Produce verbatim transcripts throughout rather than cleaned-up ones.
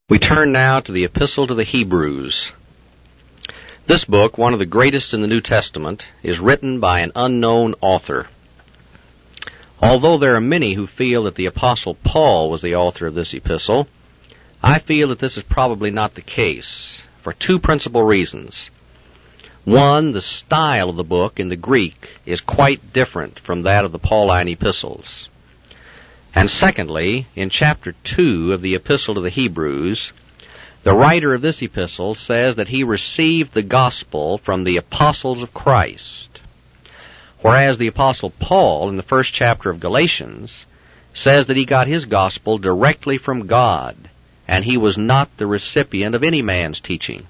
We turn now to the Epistle to the Hebrews. This book, one of the greatest in the New Testament, is written by an unknown author. Although there are many who feel that the Apostle Paul was the author of this epistle, I feel that this is probably not the case, for two principal reasons. One, the style of the book in the Greek is quite different from that of the Pauline epistles. And secondly, in chapter two of the Epistle to the Hebrews, the writer of this epistle says that he received the gospel from the apostles of Christ, whereas the Apostle Paul, in the first chapter of Galatians, says that he got his gospel directly from God, and he was not the recipient of any man's teaching.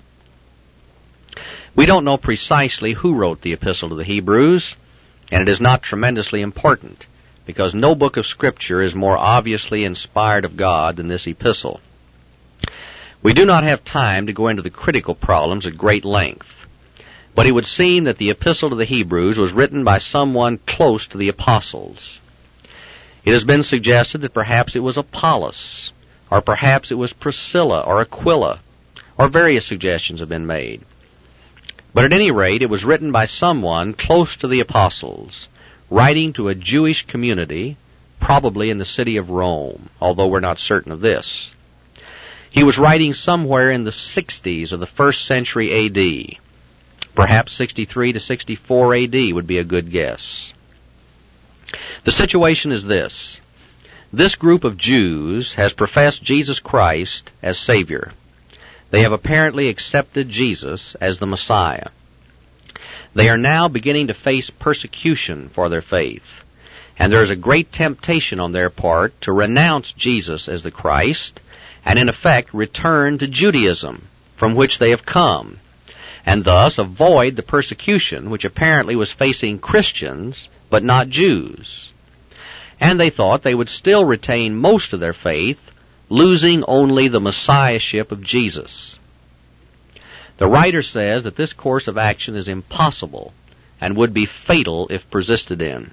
We don't know precisely who wrote the Epistle to the Hebrews, and it is not tremendously important, because no book of Scripture is more obviously inspired of God than this epistle. We do not have time to go into the critical problems at great length, but it would seem that the Epistle to the Hebrews was written by someone close to the apostles. It has been suggested that perhaps it was Apollos, or perhaps it was Priscilla or Aquila, or various suggestions have been made. But at any rate, it was written by someone close to the apostles, writing to a Jewish community, probably in the city of Rome, although we're not certain of this. He was writing somewhere in the sixties of the first century A D. Perhaps sixty-three to sixty-four A D would be a good guess. The situation is this. This group of Jews has professed Jesus Christ as Savior. They have apparently accepted Jesus as the Messiah. They are now beginning to face persecution for their faith, and there is a great temptation on their part to renounce Jesus as the Christ and in effect return to Judaism, from which they have come, and thus avoid the persecution which apparently was facing Christians but not Jews. And they thought they would still retain most of their faith, losing only the Messiahship of Jesus. The writer says that this course of action is impossible and would be fatal if persisted in.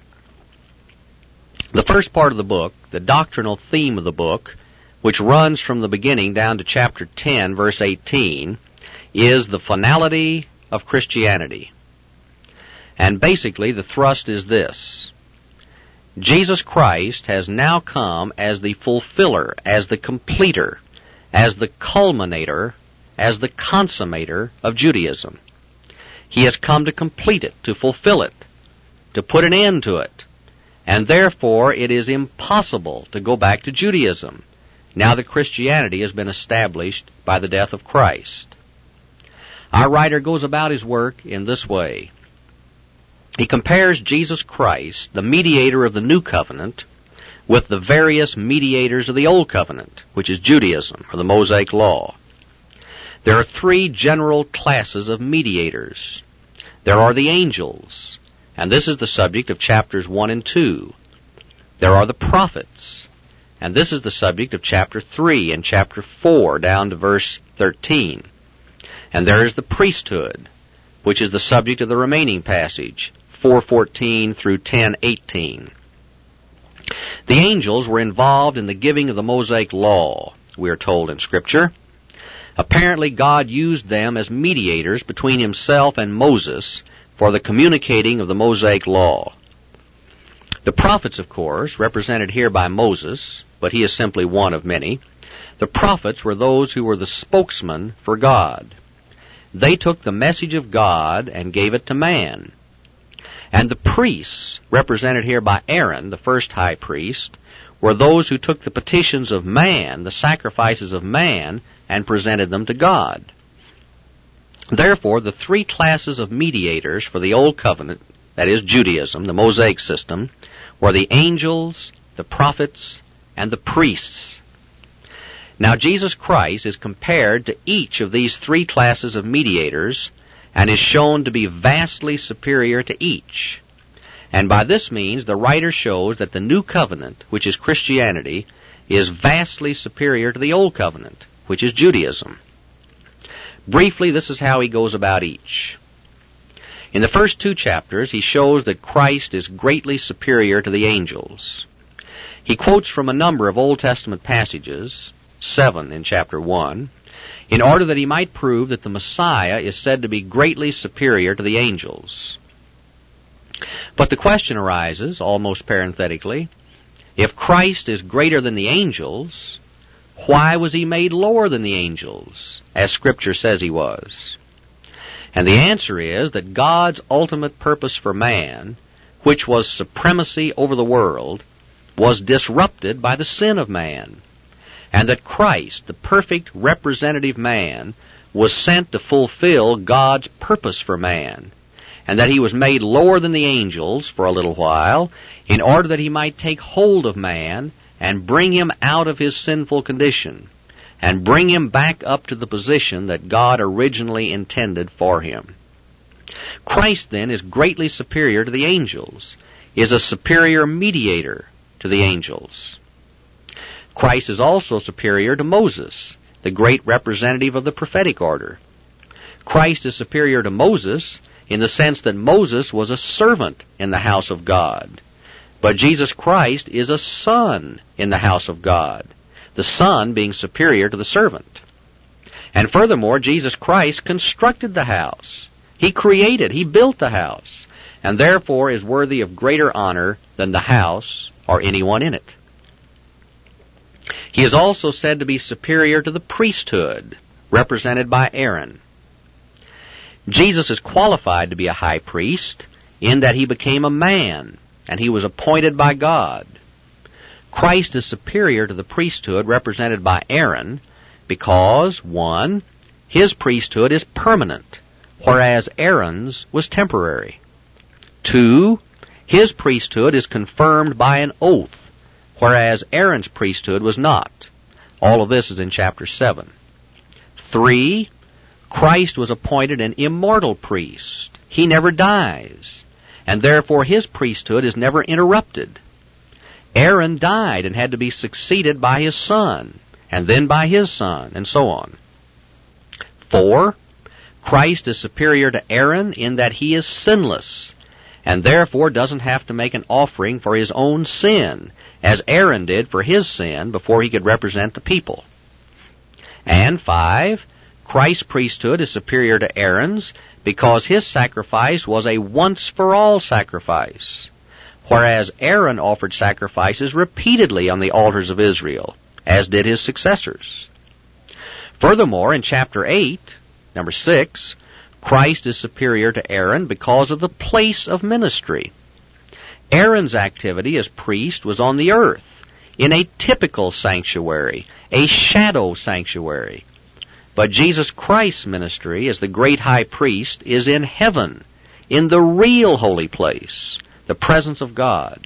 The first part of the book, the doctrinal theme of the book, which runs from the beginning down to chapter ten, verse eighteen, is the finality of Christianity. And basically the thrust is this. Jesus Christ has now come as the fulfiller, as the completer, as the culminator, as the consummator of Judaism. He has come to complete it, to fulfill it, to put an end to it, and therefore it is impossible to go back to Judaism, now that Christianity has been established by the death of Christ. Our writer goes about his work in this way. He compares Jesus Christ, the mediator of the New Covenant, with the various mediators of the Old Covenant, which is Judaism, or the Mosaic Law. There are three general classes of mediators. There are the angels, and this is the subject of chapters one and two. There are the prophets, and this is the subject of chapter three and chapter four down to verse thirteen. And there is the priesthood, which is the subject of the remaining passage, four fourteen through ten eighteen. The angels were involved in the giving of the Mosaic Law, we are told in Scripture. Apparently God used them as mediators between himself and Moses for the communicating of the Mosaic Law. The prophets, of course, represented here by Moses, but he is simply one of many. The prophets were those who were the spokesmen for God. They took the message of God and gave it to man. And the priests, represented here by Aaron, the first high priest, were those who took the petitions of man, the sacrifices of man, and presented them to God. Therefore, the three classes of mediators for the Old Covenant, that is Judaism, the Mosaic system, were the angels, the prophets, and the priests. Now, Jesus Christ is compared to each of these three classes of mediators and is shown to be vastly superior to each. And by this means, the writer shows that the New Covenant, which is Christianity, is vastly superior to the Old Covenant, which is Judaism. Briefly, this is how he goes about each. In the first two chapters, he shows that Christ is greatly superior to the angels. He quotes from a number of Old Testament passages, seven in chapter one, in order that he might prove that the Messiah is said to be greatly superior to the angels. But the question arises, almost parenthetically, if Christ is greater than the angels, why was he made lower than the angels, as Scripture says he was? And the answer is that God's ultimate purpose for man, which was supremacy over the world, was disrupted by the sin of man, and that Christ, the perfect representative man, was sent to fulfill God's purpose for man, and that he was made lower than the angels for a little while in order that he might take hold of man and bring him out of his sinful condition and bring him back up to the position that God originally intended for him. Christ, then, is greatly superior to the angels, is a superior mediator to the angels. Christ is also superior to Moses, the great representative of the prophetic order. Christ is superior to Moses in the sense that Moses was a servant in the house of God, but Jesus Christ is a son in the house of God, the son being superior to the servant. And furthermore, Jesus Christ constructed the house. He created, he built the house, and therefore is worthy of greater honor than the house or anyone in it. He is also said to be superior to the priesthood, represented by Aaron. Jesus is qualified to be a high priest in that he became a man, and he was appointed by God. Christ is superior to the priesthood represented by Aaron because, one, his priesthood is permanent, whereas Aaron's was temporary. Two, his priesthood is confirmed by an oath, whereas Aaron's priesthood was not. All of this is in chapter seven. Three, Christ was appointed an immortal priest. He never dies, and therefore his priesthood is never interrupted. Aaron died and had to be succeeded by his son, and then by his son, and so on. Four, Christ is superior to Aaron in that he is sinless, and therefore doesn't have to make an offering for his own sin, as Aaron did for his sin before he could represent the people. And five, Christ's priesthood is superior to Aaron's because his sacrifice was a once-for-all sacrifice, whereas Aaron offered sacrifices repeatedly on the altars of Israel, as did his successors. Furthermore, in chapter eight, number six, Christ is superior to Aaron because of the place of ministry. Aaron's activity as priest was on the earth, in a typical sanctuary, a shadow sanctuary. But Jesus Christ's ministry as the great high priest is in heaven, in the real holy place, the presence of God.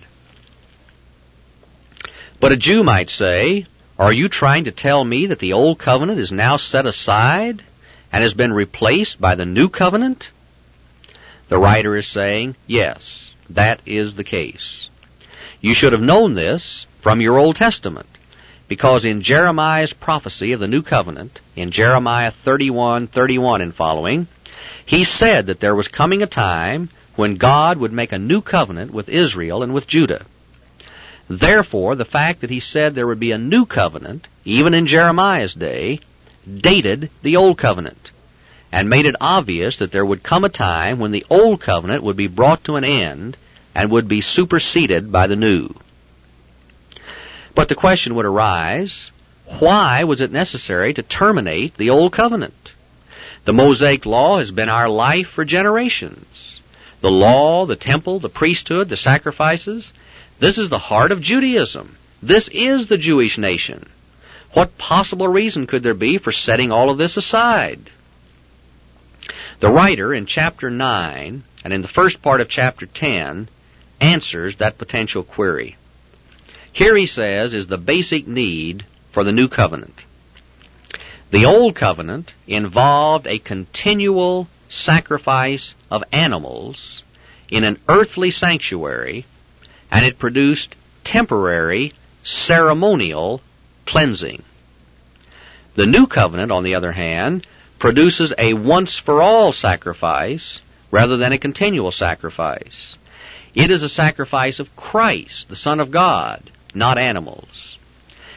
But a Jew might say, are you trying to tell me that the old covenant is now set aside and has been replaced by the new covenant? The writer is saying, yes, that is the case. You should have known this from your Old Testament, because in Jeremiah's prophecy of the new covenant, in Jeremiah thirty-one, thirty-one and following, he said that there was coming a time when God would make a new covenant with Israel and with Judah. Therefore, the fact that he said there would be a new covenant, even in Jeremiah's day, dated the old covenant, and made it obvious that there would come a time when the old covenant would be brought to an end and would be superseded by the new. But the question would arise, why was it necessary to terminate the old covenant? The Mosaic law has been our life for generations. The law, the temple, the priesthood, the sacrifices, this is the heart of Judaism. This is the Jewish nation. What possible reason could there be for setting all of this aside? The writer in chapter nine and in the first part of chapter ten answers that potential query. Here he says is the basic need for the new covenant. The old covenant involved a continual sacrifice of animals in an earthly sanctuary, and it produced temporary ceremonial cleansing. The new covenant, on the other hand, produces a once-for-all sacrifice rather than a continual sacrifice. It is a sacrifice of Christ, the Son of God, not animals.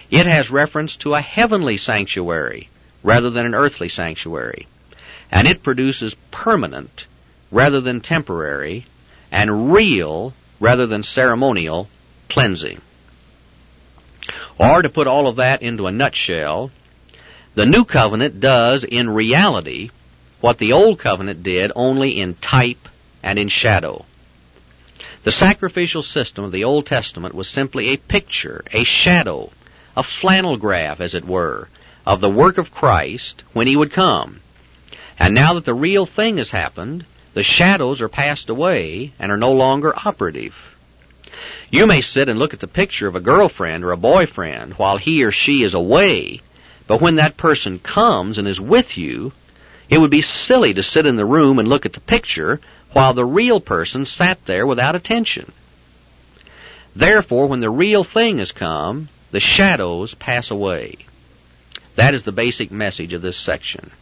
It has reference to a heavenly sanctuary rather than an earthly sanctuary. And it produces permanent rather than temporary and real rather than ceremonial cleansing. Or to put all of that into a nutshell, the New Covenant does in reality what the Old Covenant did only in type and in shadow. The sacrificial system of the Old Testament was simply a picture, a shadow, a flannel graph, as it were, of the work of Christ when He would come. And now that the real thing has happened, the shadows are passed away and are no longer operative. You may sit and look at the picture of a girlfriend or a boyfriend while he or she is away, but when that person comes and is with you, it would be silly to sit in the room and look at the picture while the real person sat there without attention. Therefore, when the real thing has come, the shadows pass away. That is the basic message of this section.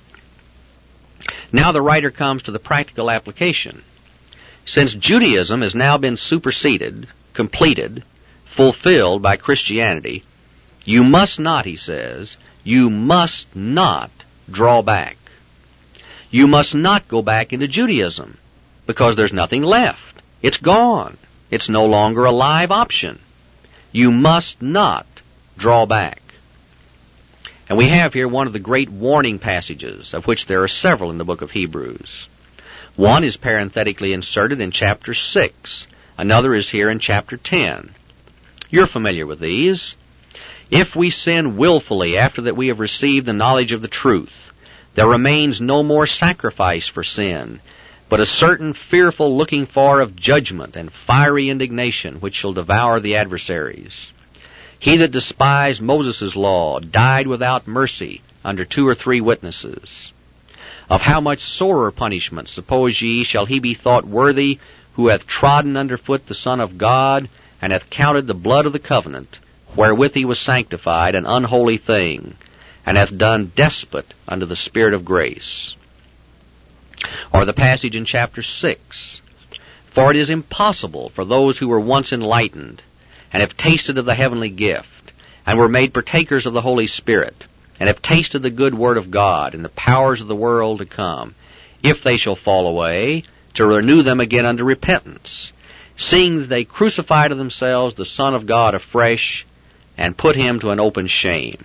Now the writer comes to the practical application. Since Judaism has now been superseded, completed, fulfilled by Christianity, you must not, he says, you must not draw back. You must not go back into Judaism, because there's nothing left. It's gone. It's no longer a live option. You must not draw back. And we have here one of the great warning passages, of which there are several in the book of Hebrews. One is parenthetically inserted in chapter six. Another is here in chapter ten. You're familiar with these. If we sin willfully after that we have received the knowledge of the truth, there remains no more sacrifice for sin, but a certain fearful looking for of judgment and fiery indignation which shall devour the adversaries. He that despised Moses' law died without mercy under two or three witnesses. Of how much sorer punishment, suppose ye, shall he be thought worthy who hath trodden under foot the Son of God, and hath counted the blood of the covenant, wherewith he was sanctified, an unholy thing, and hath done despot unto the Spirit of grace. Or the passage in chapter six, For it is impossible for those who were once enlightened, and have tasted of the heavenly gift, and were made partakers of the Holy Spirit, and have tasted the good word of God, and the powers of the world to come, if they shall fall away, to renew them again unto repentance, seeing that they crucify to themselves the Son of God afresh, and put him to an open shame.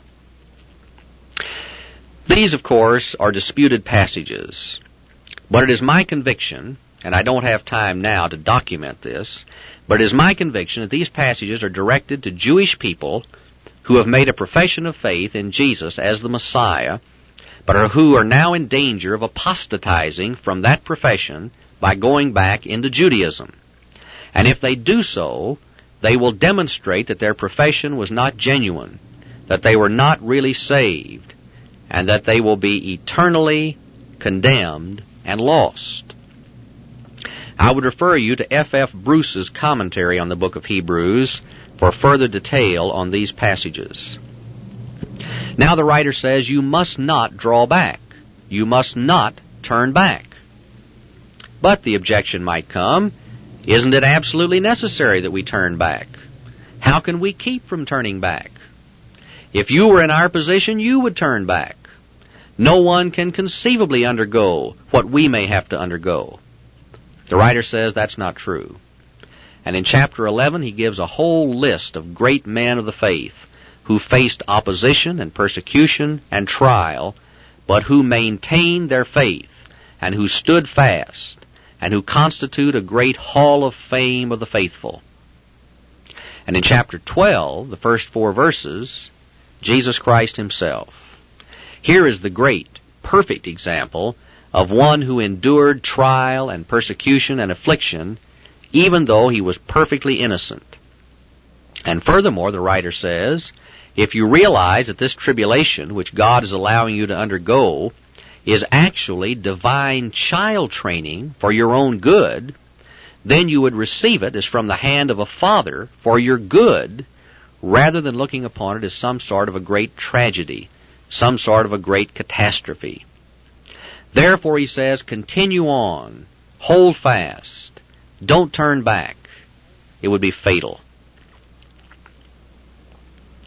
These, of course, are disputed passages, but it is my conviction, and I don't have time now to document this, but it is my conviction that these passages are directed to Jewish people who have made a profession of faith in Jesus as the Messiah, but are, who are now in danger of apostatizing from that profession by going back into Judaism. And if they do so, they will demonstrate that their profession was not genuine, that they were not really saved, and that they will be eternally condemned and lost. I would refer you to F F Bruce's commentary on the book of Hebrews for further detail on these passages. Now the writer says you must not draw back. You must not turn back. But the objection might come, isn't it absolutely necessary that we turn back? How can we keep from turning back? If you were in our position, you would turn back. No one can conceivably undergo what we may have to undergo. The writer says that's not true. And in chapter eleven, he gives a whole list of great men of the faith who faced opposition and persecution and trial, but who maintained their faith and who stood fast and who constitute a great hall of fame of the faithful. And in chapter twelve, the first four verses, Jesus Christ himself. Here is the great, perfect example of one who endured trial and persecution and affliction, even though he was perfectly innocent. And furthermore, the writer says, if you realize that this tribulation which God is allowing you to undergo is actually divine child training for your own good, then you would receive it as from the hand of a father for your good, rather than looking upon it as some sort of a great tragedy, some sort of a great catastrophe. Therefore, he says, continue on, hold fast, don't turn back. It would be fatal.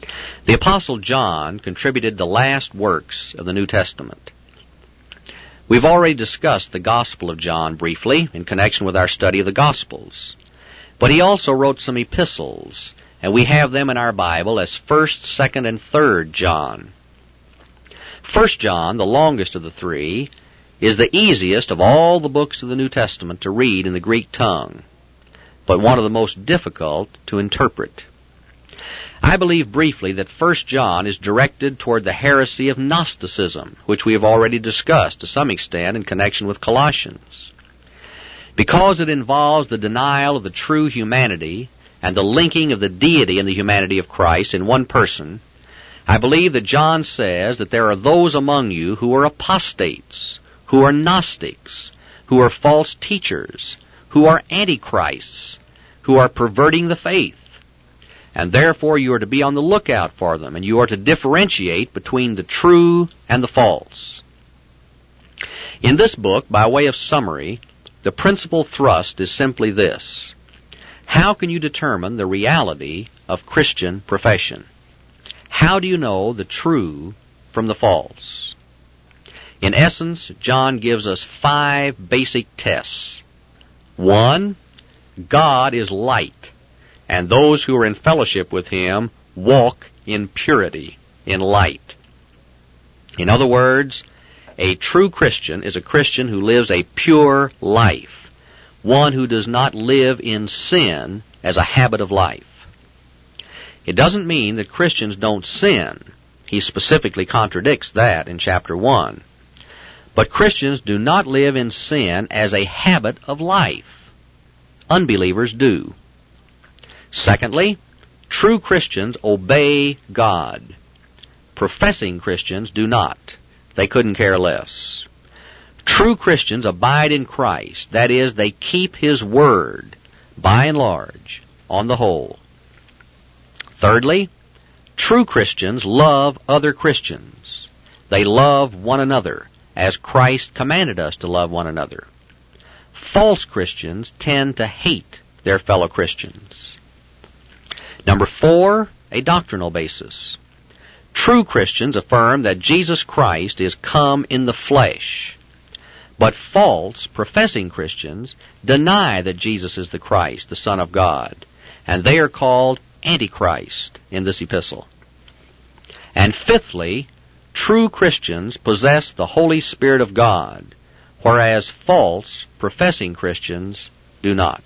The Apostle John contributed the last works of the New Testament. We've already discussed the Gospel of John briefly in connection with our study of the Gospels. But he also wrote some epistles, and we have them in our Bible as First, Second, and Third John. First John, the longest of the three, is the easiest of all the books of the New Testament to read in the Greek tongue, but one of the most difficult to interpret. I believe briefly that First John is directed toward the heresy of Gnosticism, which we have already discussed to some extent in connection with Colossians. Because it involves the denial of the true humanity and the linking of the deity and the humanity of Christ in one person, I believe that John says that there are those among you who are apostates, who are Gnostics, who are false teachers, who are antichrists, who are perverting the faith. And therefore you are to be on the lookout for them, and you are to differentiate between the true and the false. In this book, by way of summary, the principal thrust is simply this: how can you determine the reality of Christian profession? How do you know the true from the false? In essence, John gives us five basic tests. One, God is light, and those who are in fellowship with Him walk in purity, in light. In other words, a true Christian is a Christian who lives a pure life, one who does not live in sin as a habit of life. It doesn't mean that Christians don't sin. He specifically contradicts that in chapter one. But Christians do not live in sin as a habit of life. Unbelievers do. Secondly, true Christians obey God. Professing Christians do not. They couldn't care less. True Christians abide in Christ. That is, they keep His Word, by and large, on the whole. Thirdly, true Christians love other Christians. They love one another, as Christ commanded us to love one another. False Christians tend to hate their fellow Christians. Number four, a doctrinal basis. True Christians affirm that Jesus Christ is come in the flesh. But false, professing Christians deny that Jesus is the Christ, the Son of God, and they are called Antichrist in this epistle. And fifthly, true Christians possess the Holy Spirit of God, whereas false, professing Christians do not.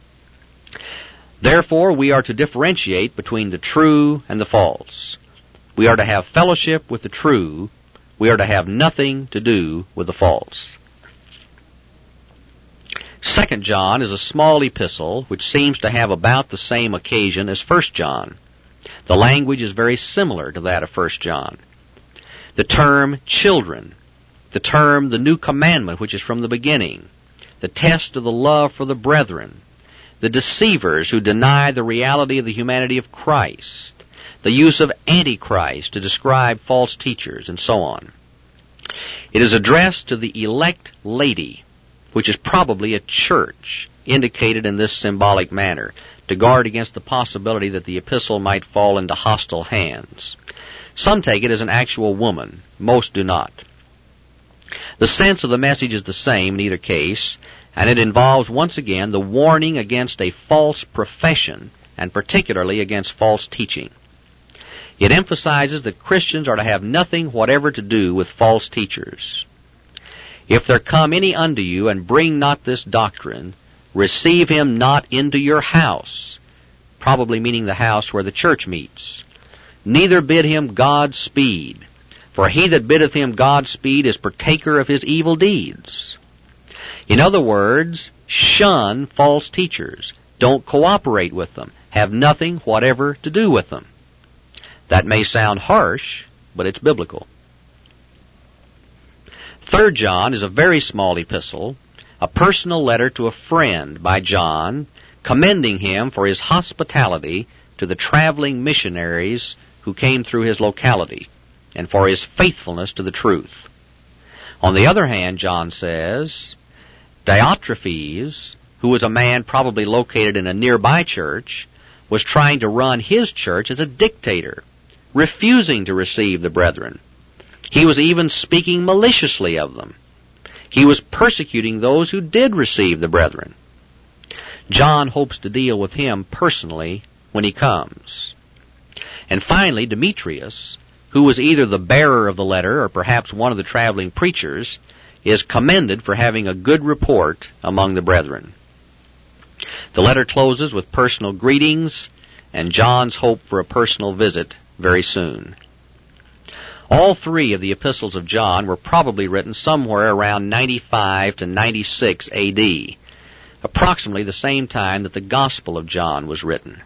Therefore, we are to differentiate between the true and the false. We are to have fellowship with the true. We are to have nothing to do with the false. Second John is a small epistle which seems to have about the same occasion as First John. The language is very similar to that of First John. The term children, the term the new commandment which is from the beginning, the test of the love for the brethren, the deceivers who deny the reality of the humanity of Christ, the use of Antichrist to describe false teachers, and so on. It is addressed to the elect lady, which is probably a church, indicated in this symbolic manner, to guard against the possibility that the epistle might fall into hostile hands. Some take it as an actual woman. Most do not. The sense of the message is the same in either case, and it involves once again the warning against a false profession, and particularly against false teaching. It emphasizes that Christians are to have nothing whatever to do with false teachers. If there come any unto you and bring not this doctrine, receive him not into your house, probably meaning the house where the church meets. Neither bid him Godspeed, for he that biddeth him Godspeed is partaker of his evil deeds. In other words, shun false teachers. Don't cooperate with them. Have nothing whatever to do with them. That may sound harsh, but it's biblical. Third John is a very small epistle, a personal letter to a friend by John, commending him for his hospitality to the traveling missionaries who came through his locality, and for his faithfulness to the truth. On the other hand, John says, Diotrephes, who was a man probably located in a nearby church, was trying to run his church as a dictator, refusing to receive the brethren. He was even speaking maliciously of them. He was persecuting those who did receive the brethren. John hopes to deal with him personally when he comes. And finally, Demetrius, who was either the bearer of the letter or perhaps one of the traveling preachers, is commended for having a good report among the brethren. The letter closes with personal greetings and John's hope for a personal visit very soon. All three of the epistles of John were probably written somewhere around ninety-five to ninety-six A D, approximately the same time that the Gospel of John was written.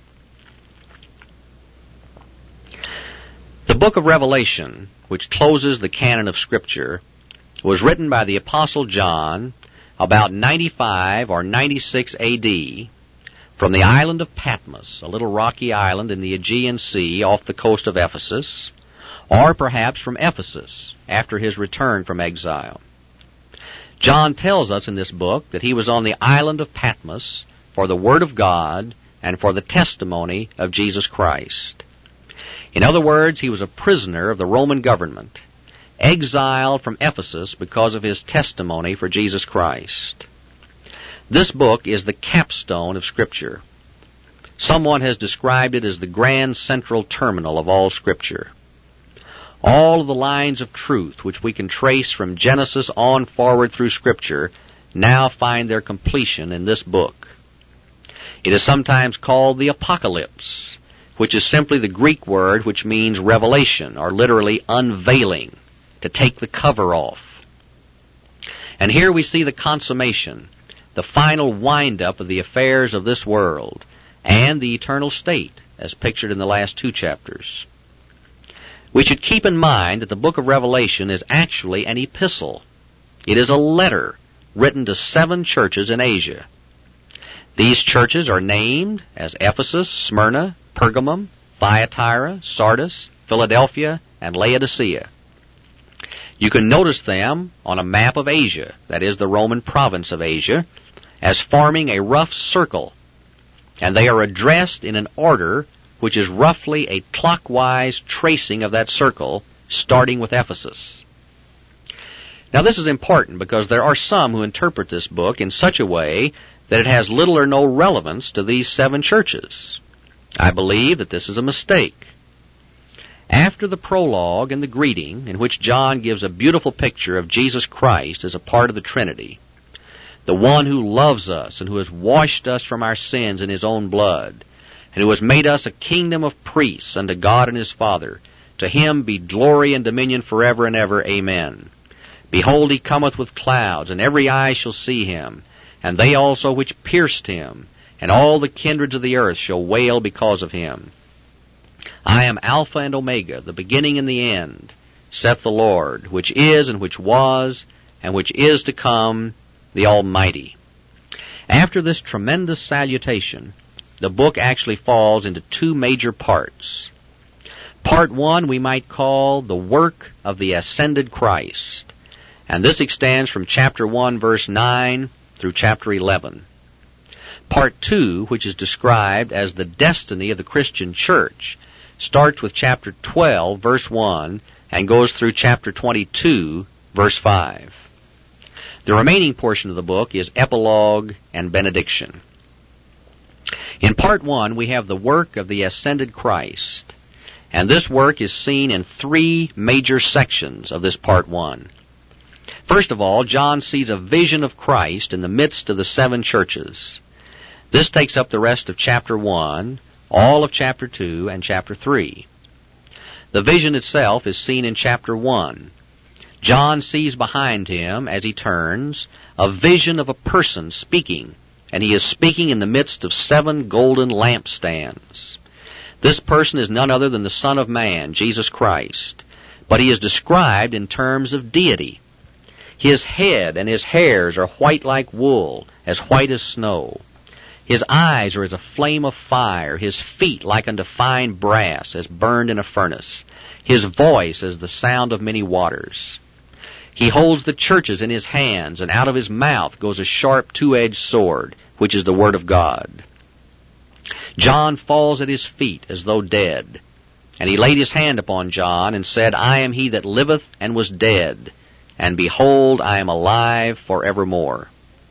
The book of Revelation, which closes the canon of Scripture, was written by the Apostle John about ninety-five or ninety-six A D from the island of Patmos, a little rocky island in the Aegean Sea off the coast of Ephesus, or perhaps from Ephesus after his return from exile. John tells us in this book that he was on the island of Patmos for the Word of God and for the testimony of Jesus Christ. In other words, he was a prisoner of the Roman government, exiled from Ephesus because of his testimony for Jesus Christ. This book is the capstone of Scripture. Someone has described it as the grand central terminal of all Scripture. All of the lines of truth which we can trace from Genesis on forward through Scripture now find their completion in this book. It is sometimes called the Apocalypse, which is simply the Greek word which means revelation, or literally unveiling, to take the cover off. And here we see the consummation, the final wind-up of the affairs of this world, and the eternal state, as pictured in the last two chapters. We should keep in mind that the book of Revelation is actually an epistle. It is a letter written to seven churches in Asia. These churches are named as Ephesus, Smyrna, Pergamum, Thyatira, Sardis, Philadelphia, and Laodicea. You can notice them on a map of Asia, that is the Roman province of Asia, as forming a rough circle, and they are addressed in an order which is roughly a clockwise tracing of that circle, starting with Ephesus. Now this is important because there are some who interpret this book in such a way that it has little or no relevance to these seven churches. I believe that this is a mistake. After the prologue and the greeting, in which John gives a beautiful picture of Jesus Christ as a part of the Trinity, the one who loves us and who has washed us from our sins in his own blood, and who has made us a kingdom of priests unto God and his Father, to him be glory and dominion forever and ever. Amen. Behold, he cometh with clouds, and every eye shall see him, and they also which pierced him, and all the kindreds of the earth shall wail because of him. I am Alpha and Omega, the beginning and the end, saith the Lord, which is and which was and which is to come, the Almighty. After this tremendous salutation, the book actually falls into two major parts. Part one we might call the work of the ascended Christ, and this extends from chapter one, verse nine, through chapter eleven. Part two, which is described as the destiny of the Christian church, starts with chapter twelve, verse one, and goes through chapter twenty-two, verse five. The remaining portion of the book is epilogue and benediction. In part one, we have the work of the ascended Christ, and this work is seen in three major sections of this part one. First of all, John sees a vision of Christ in the midst of the seven churches. This takes up the rest of chapter one, all of chapter two, and chapter three. The vision itself is seen in chapter one. John sees behind him, as he turns, a vision of a person speaking, and he is speaking in the midst of seven golden lampstands. This person is none other than the Son of Man, Jesus Christ, but he is described in terms of deity. His head and his hairs are white like wool, as white as snow. His eyes are as a flame of fire, his feet like unto fine brass, as burned in a furnace, his voice as the sound of many waters. He holds the churches in his hands, and out of his mouth goes a sharp two-edged sword, which is the Word of God. John falls at his feet as though dead. And he laid his hand upon John and said, I am he that liveth and was dead, and behold, I am alive forevermore.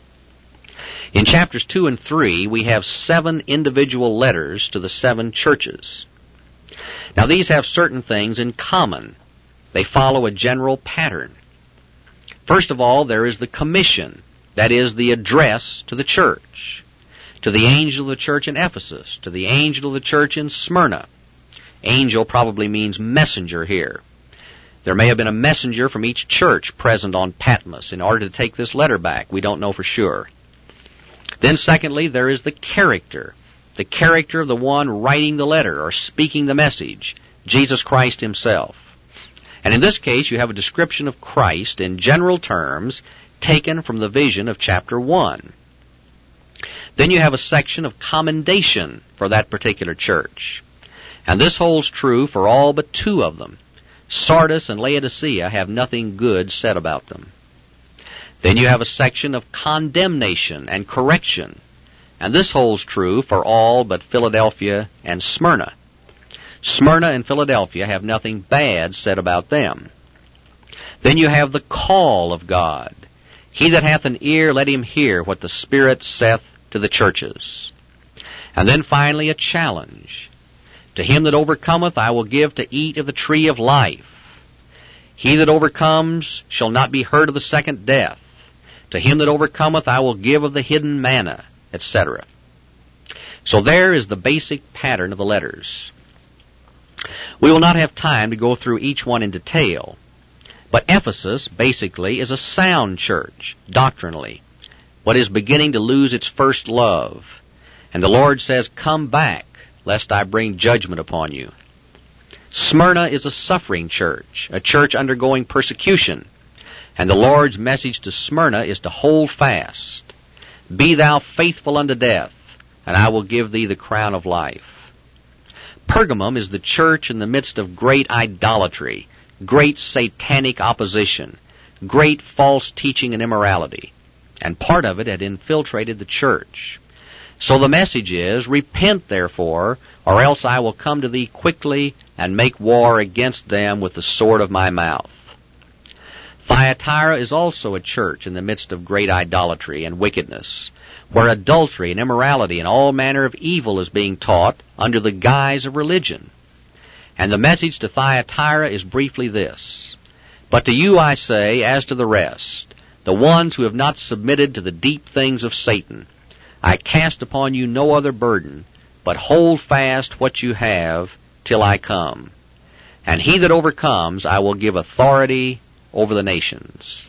In chapters two and three, we have seven individual letters to the seven churches. Now these have certain things in common. They follow a general pattern. First of all, there is the commission, that is, the address to the church. To the angel of the church in Ephesus, to the angel of the church in Smyrna. Angel probably means messenger here. There may have been a messenger from each church present on Patmos in order to take this letter back. We don't know for sure. Then secondly, there is the character. The character of the one writing the letter or speaking the message, Jesus Christ himself. And in this case, you have a description of Christ in general terms taken from the vision of chapter one. Then you have a section of commendation for that particular church. And this holds true for all but two of them. Sardis and Laodicea have nothing good said about them. Then you have a section of condemnation and correction. And this holds true for all but Philadelphia and Smyrna. Smyrna and Philadelphia have nothing bad said about them. Then you have the call of God. He that hath an ear, let him hear what the Spirit saith to the churches. And then finally a challenge. To him that overcometh I will give to eat of the tree of life. He that overcomes shall not be hurt of the second death. To him that overcometh I will give of the hidden manna, et cetera. So there is the basic pattern of the letters. We will not have time to go through each one in detail, but Ephesus basically is a sound church, doctrinally, but is beginning to lose its first love. And the Lord says, come back, lest I bring judgment upon you. Smyrna is a suffering church, a church undergoing persecution, and the Lord's message to Smyrna is to hold fast. Be thou faithful unto death, and I will give thee the crown of life. Pergamum is the church in the midst of great idolatry, great satanic opposition, great false teaching and immorality, and part of it had infiltrated the church. So the message is, repent therefore, or else I will come to thee quickly and make war against them with the sword of my mouth. Thyatira is also a church in the midst of great idolatry and wickedness, where adultery and immorality and all manner of evil is being taught under the guise of religion. And the message to Thyatira is briefly this: But to you I say, as to the rest, the ones who have not submitted to the deep things of Satan, I cast upon you no other burden, but hold fast what you have till I come. And he that overcomes I will give authority over the nations.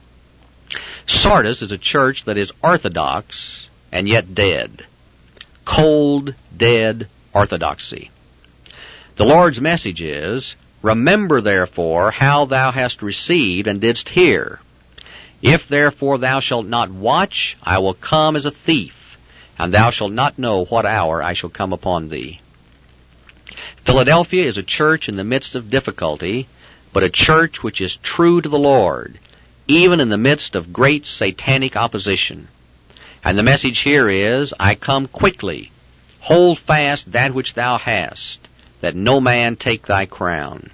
Sardis is a church that is orthodox and yet dead. Cold, dead orthodoxy. The Lord's message is, remember therefore how thou hast received and didst hear. If therefore thou shalt not watch, I will come as a thief, and thou shalt not know what hour I shall come upon thee. Philadelphia is a church in the midst of difficulty, but a church which is true to the Lord, even in the midst of great satanic opposition. And the message here is, I come quickly. Hold fast that which thou hast, that no man take thy crown.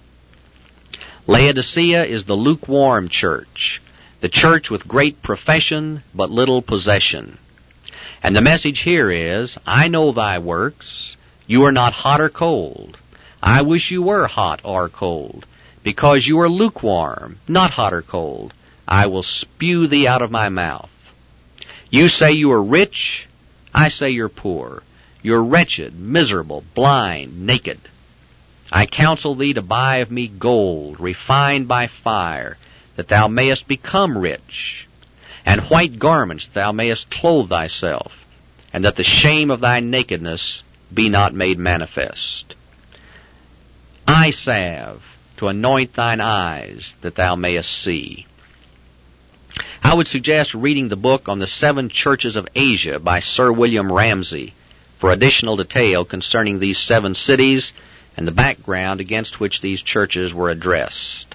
Laodicea is the lukewarm church, the church with great profession but little possession. And the message here is, I know thy works. You are not hot or cold. I wish you were hot or cold. Because you are lukewarm, not hot or cold, I will spew thee out of my mouth. You say you are rich, I say you're poor. You're wretched, miserable, blind, naked. I counsel thee to buy of me gold, refined by fire, that thou mayest become rich, and white garments that thou mayest clothe thyself, and that the shame of thy nakedness be not made manifest. Eye salve, to anoint thine eyes, that thou mayest see. I would suggest reading the book on the Seven Churches of Asia by Sir William Ramsay for additional detail concerning these seven cities and the background against which these churches were addressed.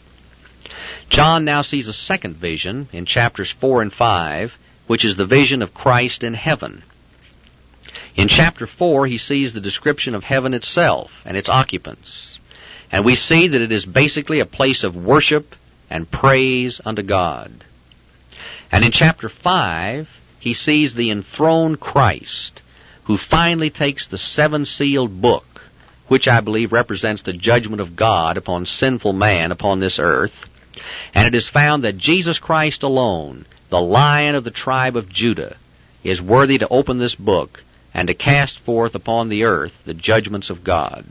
John now sees a second vision in chapters four and five, which is the vision of Christ in heaven. In chapter four, he sees the description of heaven itself and its occupants. And we see that it is basically a place of worship and praise unto God. And in chapter five, he sees the enthroned Christ, who finally takes the seven-sealed book, which I believe represents the judgment of God upon sinful man upon this earth. And it is found that Jesus Christ alone, the Lion of the tribe of Judah, is worthy to open this book and to cast forth upon the earth the judgments of God.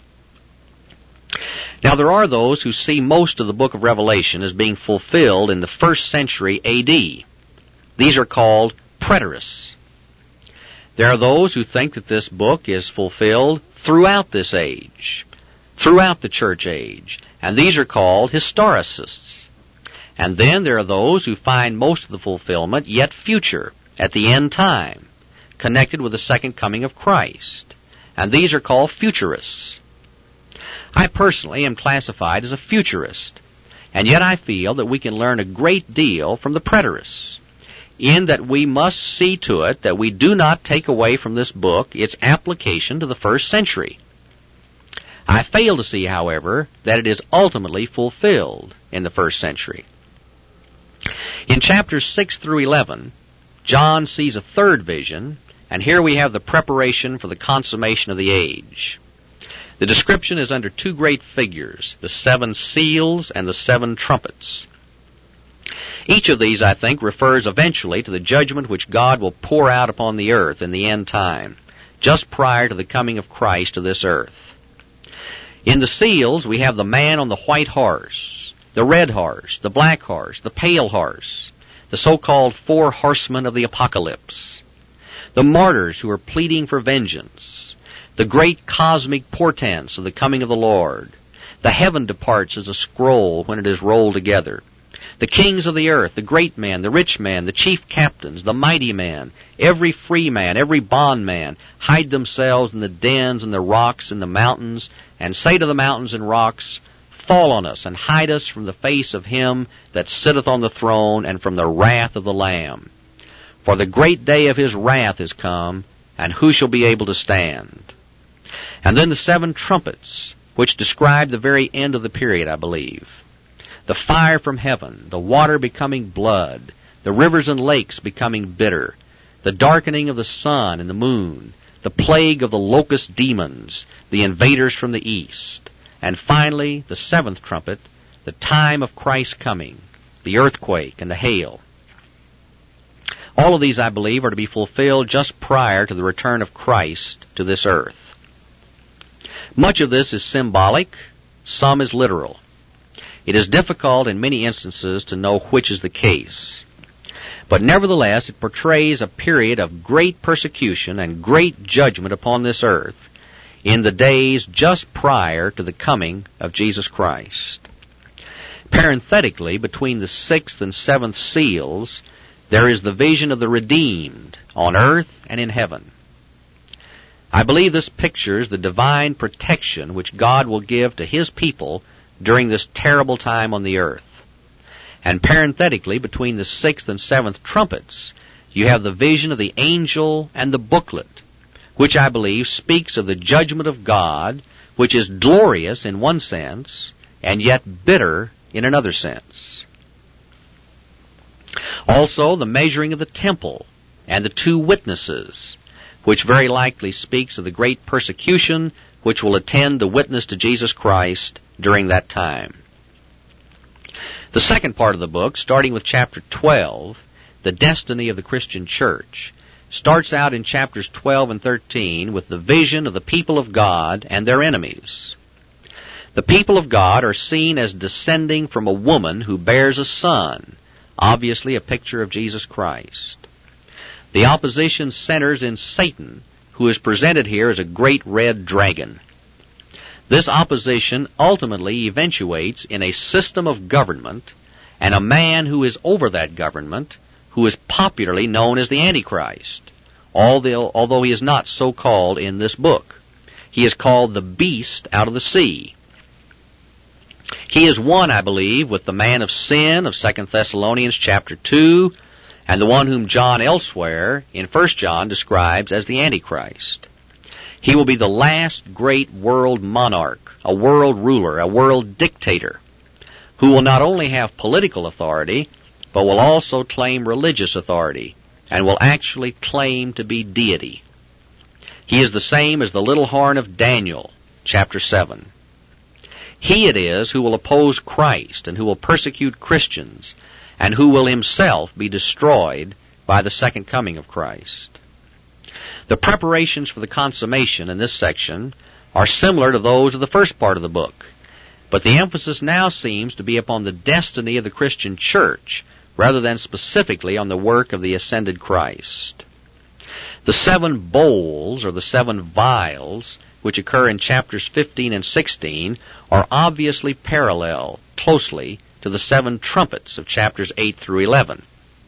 Now there are those who see most of the book of Revelation as being fulfilled in the first century A D. These are called preterists. There are those who think that this book is fulfilled throughout this age, throughout the church age, and these are called historicists. And then there are those who find most of the fulfillment yet future, at the end time, connected with the second coming of Christ, and these are called futurists. I personally am classified as a futurist, and yet I feel that we can learn a great deal from the preterists, in that we must see to it that we do not take away from this book its application to the first century. I fail to see, however, that it is ultimately fulfilled in the first century. In chapters six through eleven, John sees a third vision, and here we have the preparation for the consummation of the age. The description is under two great figures, the seven seals and the seven trumpets. Each of these, I think, refers eventually to the judgment which God will pour out upon the earth in the end time, just prior to the coming of Christ to this earth. In the seals, we have the man on the white horse, the red horse, the black horse, the pale horse, the so-called four horsemen of the apocalypse, the martyrs who are pleading for vengeance, the great cosmic portents of the coming of the Lord. The heaven departs as a scroll when it is rolled together. The kings of the earth, the great man, the rich man, the chief captains, the mighty man, every free man, every bondman, hide themselves in the dens and the rocks and the mountains, and say to the mountains and rocks, fall on us, and hide us from the face of him that sitteth on the throne, and from the wrath of the Lamb. For the great day of his wrath is come, and who shall be able to stand? And then the seven trumpets, which describe the very end of the period, I believe. The fire from heaven, the water becoming blood, the rivers and lakes becoming bitter, the darkening of the sun and the moon, the plague of the locust demons, the invaders from the east, and finally the seventh trumpet, the time of Christ's coming, the earthquake and the hail. All of these, I believe, are to be fulfilled just prior to the return of Christ to this earth. Much of this is symbolic, some is literal. It is difficult in many instances to know which is the case. But nevertheless, it portrays a period of great persecution and great judgment upon this earth in the days just prior to the coming of Jesus Christ. Parenthetically, between the sixth and seventh seals, there is the vision of the redeemed on earth and in heaven. I believe this pictures the divine protection which God will give to his people during this terrible time on the earth. And parenthetically, between the sixth and seventh trumpets, you have the vision of the angel and the booklet, which I believe speaks of the judgment of God, which is glorious in one sense, and yet bitter in another sense. Also, the measuring of the temple and the two witnesses, which very likely speaks of the great persecution which will attend the witness to Jesus Christ during that time. The second part of the book, starting with chapter twelve, the destiny of the Christian church, starts out in chapters twelve and thirteen with the vision of the people of God and their enemies. The people of God are seen as descending from a woman who bears a son, obviously a picture of Jesus Christ. The opposition centers in Satan, who is presented here as a great red dragon. This opposition ultimately eventuates in a system of government and a man who is over that government, who is popularly known as the Antichrist, although, although he is not so called in this book. He is called the beast out of the sea. He is one, I believe, with the man of sin of Second Thessalonians chapter two, and the one whom John elsewhere in First John describes as the Antichrist. He will be the last great world monarch, a world ruler, a world dictator, who will not only have political authority, but will also claim religious authority, and will actually claim to be deity. He is the same as the little horn of Daniel, chapter seven. He it is who will oppose Christ, and who will persecute Christians, and who will himself be destroyed by the second coming of Christ. The preparations for the consummation in this section are similar to those of the first part of the book, but the emphasis now seems to be upon the destiny of the Christian church rather than specifically on the work of the ascended Christ. The seven bowls, or the seven vials, which occur in chapters fifteen and sixteen, are obviously parallel closely to the seven trumpets of chapters eight through eleven.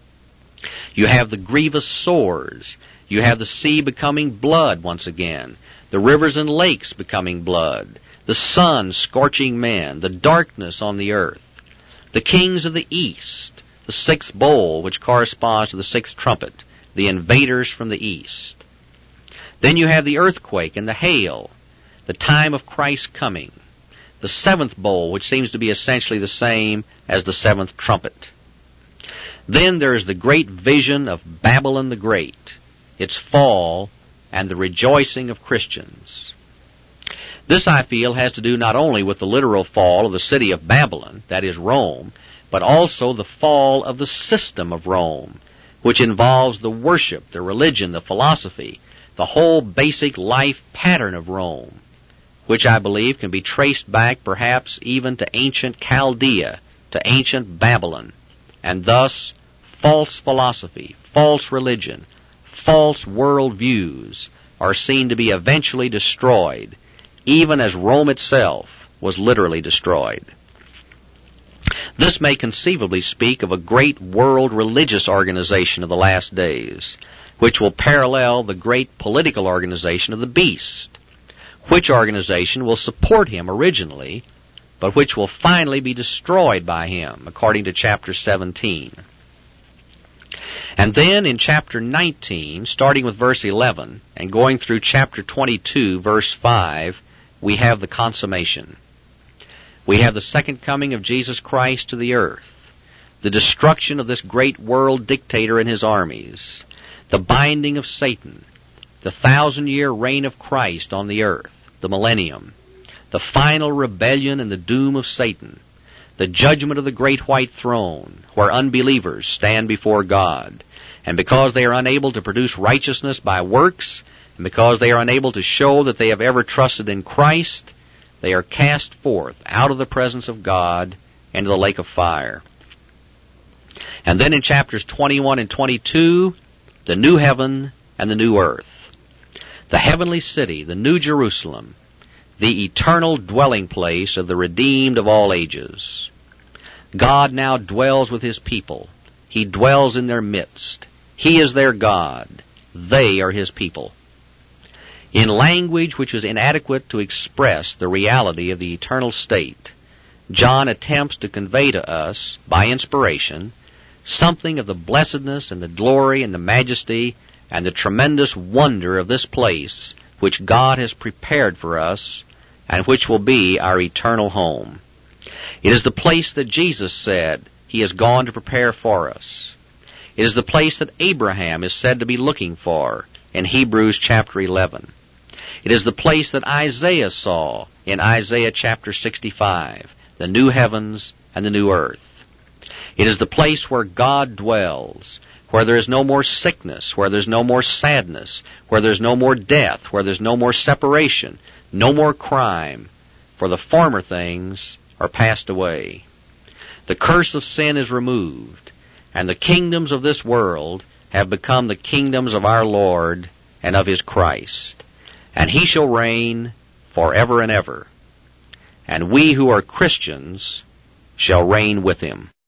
You have the grievous sores. You have the sea becoming blood once again, the rivers and lakes becoming blood, the sun scorching men, the darkness on the earth, the kings of the east, the sixth bowl, which corresponds to the sixth trumpet, the invaders from the east. Then you have the earthquake and the hail, the time of Christ's coming, the seventh bowl, which seems to be essentially the same as the seventh trumpet. Then there is the great vision of Babylon the Great, its fall, and the rejoicing of Christians. This, I feel, has to do not only with the literal fall of the city of Babylon, that is Rome, but also the fall of the system of Rome, which involves the worship, the religion, the philosophy, the whole basic life pattern of Rome, which I believe can be traced back perhaps even to ancient Chaldea, to ancient Babylon, and thus false philosophy, false religion, false world views are seen to be eventually destroyed, even as Rome itself was literally destroyed. This may conceivably speak of a great world religious organization of the last days, which will parallel the great political organization of the beast, which organization will support him originally, but which will finally be destroyed by him, according to chapter seventeen. And then in chapter nineteen, starting with verse eleven, and going through chapter twenty-two, verse five, we have the consummation. We have the second coming of Jesus Christ to the earth, the destruction of this great world dictator and his armies, the binding of Satan, the thousand-year reign of Christ on the earth, the millennium, the final rebellion and the doom of Satan, the judgment of the great white throne, where unbelievers stand before God, and because they are unable to produce righteousness by works, and because they are unable to show that they have ever trusted in Christ, they are cast forth out of the presence of God into the lake of fire. And then in chapters twenty-one and twenty-two, the new heaven and the new earth, the heavenly city, the new Jerusalem, the eternal dwelling place of the redeemed of all ages. God now dwells with his people. He dwells in their midst. He is their God. They are his people. In language which is inadequate to express the reality of the eternal state, John attempts to convey to us, by inspiration, something of the blessedness and the glory and the majesty and the tremendous wonder of this place which God has prepared for us and which will be our eternal home. It is the place that Jesus said he has gone to prepare for us. It is the place that Abraham is said to be looking for in Hebrews chapter eleven. It is the place that Isaiah saw in Isaiah chapter sixty-five, the new heavens and the new earth. It is the place where God dwells, where there is no more sickness, where there's no more sadness, where there's no more death, where there's no more separation, no more crime, for the former things are passed away. The curse of sin is removed, and the kingdoms of this world have become the kingdoms of our Lord and of his Christ. And he shall reign forever and ever. And we who are Christians shall reign with him.